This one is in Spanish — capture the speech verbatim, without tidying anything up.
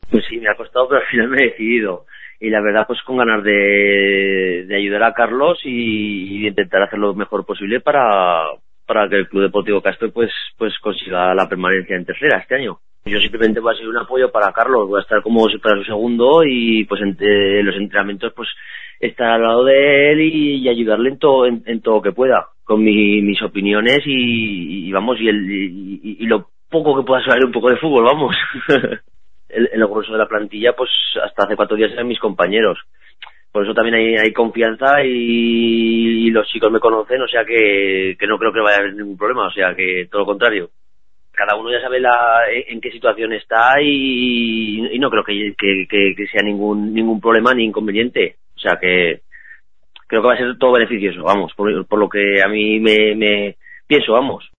Pues sí, me ha costado, pero al final me he decidido. Y la verdad, pues con ganas de, de ayudar a Carlos y, y de intentar hacer lo mejor posible para, para que el Club Deportivo Castro pues, pues consiga la permanencia en tercera este año. Yo simplemente voy a ser un apoyo para Carlos, voy a estar como si fuera su segundo y pues en, en los entrenamientos pues estar al lado de él y, y ayudarle en todo, en, en todo que pueda, con mi, mis opiniones y, y vamos, y, el, y, y lo poco que pueda saber un poco de fútbol, vamos. el, el grueso de la plantilla, pues hasta hace cuatro días eran mis compañeros. Por eso también hay, hay confianza y, y los chicos me conocen, o sea que, que no creo que vaya a haber ningún problema, o sea que todo lo contrario. Cada uno ya sabe la, en qué situación está y, y no creo que, que, que, que sea ningún ningún problema ni inconveniente. O sea que creo que va a ser todo beneficioso, vamos, por, por lo que a mí me, me pienso, vamos.